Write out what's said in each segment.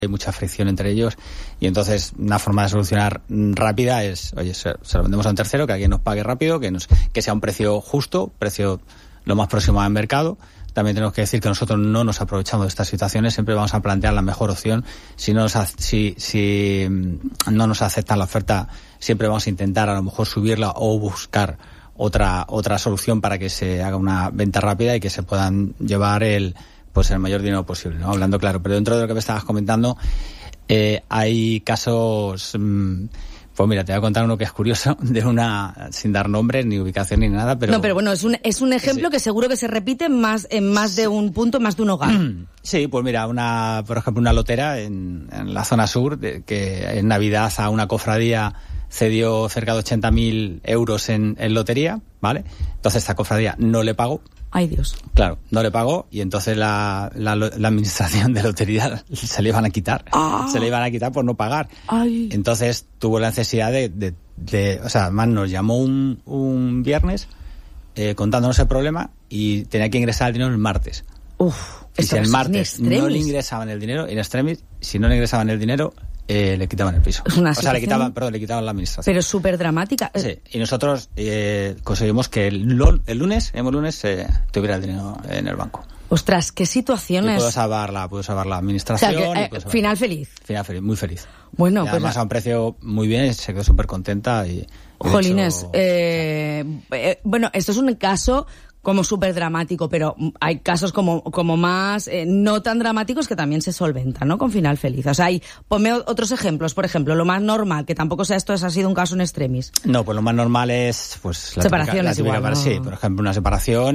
hay mucha fricción entre ellos, y entonces una forma de solucionar rápida es, oye, se lo vendemos a un tercero, que alguien nos pague rápido, que sea un precio justo, precio lo más próximo al mercado. También tenemos que decir que nosotros no nos aprovechamos de estas situaciones, siempre vamos a plantear la mejor opción. Si no nos aceptan la oferta, siempre vamos a intentar a lo mejor subirla o buscar otra solución para que se haga una venta rápida y que se puedan llevar el mayor dinero posible, ¿no? Hablando claro, pero dentro de lo que me estabas comentando, hay casos, pues mira, te voy a contar uno que es curioso, de una, sin dar nombres, ni ubicación, ni nada, pero... No, pero bueno, es un ejemplo sí, que seguro que se repite en más de un punto, más de un hogar. Sí, pues mira, por ejemplo, una lotera en la zona sur, que en Navidad a una cofradía cedió cerca de 80.000 euros en lotería, ¿vale? Entonces esta cofradía no le pagó. Ay, Dios. Claro, no le pagó, y entonces la administración de lotería se le iban a quitar. Se le iban a quitar por no pagar. Ay. Entonces tuvo la necesidad o sea, además nos llamó un viernes contándonos el problema, y tenía que ingresar el dinero el martes. Y si el martes no le ingresaban el dinero, in extremis, si no le ingresaban el dinero, le quitaban el piso. Le quitaban la administración. Pero es súper dramática. Sí, y nosotros conseguimos que el lunes tuviera el dinero en el banco. Ostras, qué situaciones. Y puedo salvar la administración. O sea, final feliz. Final feliz, muy feliz. Bueno, y además a un precio muy bien, se quedó súper contenta y... Jolines, bueno, esto es un caso como súper dramático, pero hay casos como más no tan dramáticos que también se solventan, ¿no? Con final feliz. O sea, ponme otros ejemplos. Por ejemplo, lo más normal, que tampoco sea esto, ha sido un caso en extremis. No, pues lo más normal es pues separaciones igual, ¿no? Sí, por ejemplo, una separación,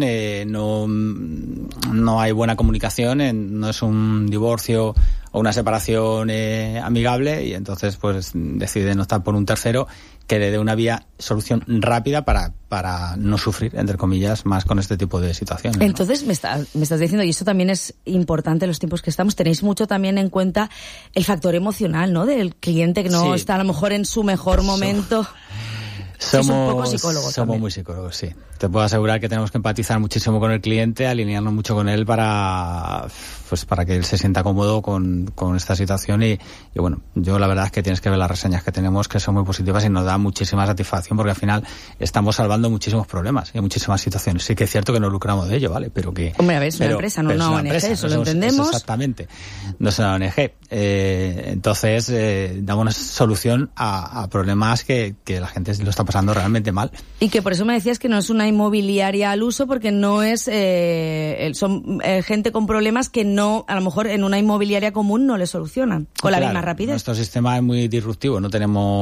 no hay buena comunicación, no es un divorcio o una separación amigable, y entonces pues deciden optar por un tercero que le dé una solución rápida para no sufrir, entre comillas, más con este tipo de situaciones, ¿no? Entonces me estás diciendo, y esto también es importante en los tiempos que estamos, tenéis mucho también en cuenta el factor emocional, ¿no? Del cliente que no está a lo mejor en su mejor momento. Somos un poco psicólogos. Somos muy psicólogos, sí. Te puedo asegurar que tenemos que empatizar muchísimo con el cliente, alinearnos mucho con él para que él se sienta cómodo con esta situación, y bueno, yo la verdad es que tienes que ver las reseñas que tenemos, que son muy positivas y nos da muchísima satisfacción, porque al final estamos salvando muchísimos problemas y muchísimas situaciones. Sí que es cierto que nos lucramos de ello, ¿vale? Pero que... Hombre, a ver, es una empresa, no una ONG, eso lo entendemos. Exactamente. No es una ONG. Entonces, damos una solución a problemas que la gente lo está pasando realmente mal. Y que por eso me decías que no es una inmobiliaria al uso, porque no es son gente con problemas que no, a lo mejor en una inmobiliaria común no le solucionan con la misma rapidez. Nuestro sistema es muy disruptivo, no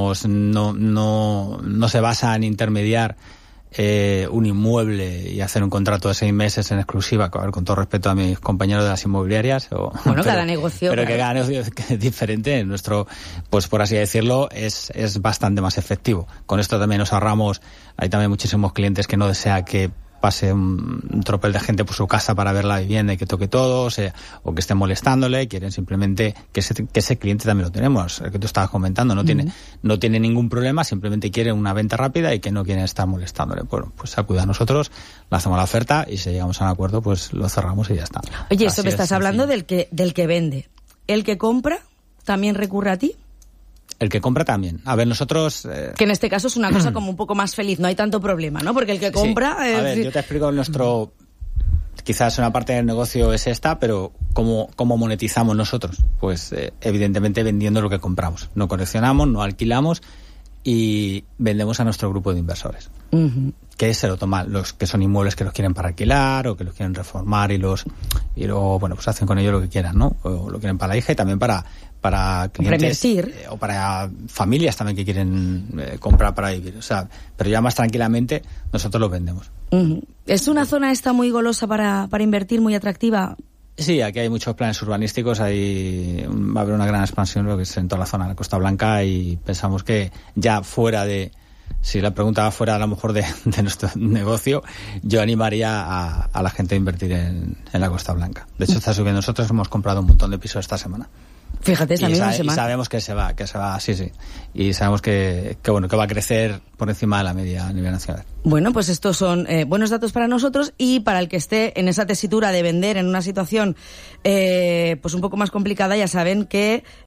se basa en intermediar un inmueble y hacer un contrato de 6 meses en exclusiva, con todo respeto a mis compañeros de las inmobiliarias. Cada negocio. Pero que cada negocio es diferente. Nuestro, pues por así decirlo, es bastante más efectivo. Con esto también nos ahorramos, hay también muchísimos clientes que no desean que pase un tropel de gente por su casa para ver la vivienda y que toque todo, o que esté molestándole, quieren simplemente que ese cliente también lo tenemos, el que tú estabas comentando, no tiene ningún problema, simplemente quiere una venta rápida y que no quieren estar molestándole. Bueno, pues acude a nosotros, le hacemos la oferta y si llegamos a un acuerdo, pues lo cerramos y ya está. Oye, eso me estás hablando del que vende. ¿El que compra también recurre a ti? El que compra también. A ver, nosotros... Que en este caso es una cosa como un poco más feliz, no hay tanto problema, ¿no? Porque el que compra... Sí. A ver, yo te explico quizás una parte del negocio es esta, pero ¿cómo monetizamos nosotros? Pues evidentemente vendiendo lo que compramos. No coleccionamos, no alquilamos y vendemos a nuestro grupo de inversores. Uh-huh. Que se lo toman los que son inmuebles que los quieren para alquilar o que los quieren reformar y luego, bueno, pues hacen con ellos lo que quieran, ¿no? O lo quieren para la hija y también para clientes o para familias también que quieren comprar para vivir. O sea, pero ya más tranquilamente nosotros los vendemos. Uh-huh. ¿Es una zona esta muy golosa para invertir, muy atractiva? Sí, aquí hay muchos planes urbanísticos, va a haber una gran expansión, lo que es en toda la zona de la Costa Blanca, y pensamos que ya fuera de... Si la pregunta va fuera a lo mejor de nuestro negocio, yo animaría a la gente a invertir en la Costa Blanca. De hecho, está subiendo. Nosotros hemos comprado un montón de pisos esta semana. Fíjate, esta misma semana. Y sabemos que se va, sí. Y sabemos que va a crecer por encima de la media a nivel nacional. Bueno, pues estos son buenos datos para nosotros, y para el que esté en esa tesitura de vender en una situación pues un poco más complicada, ya saben que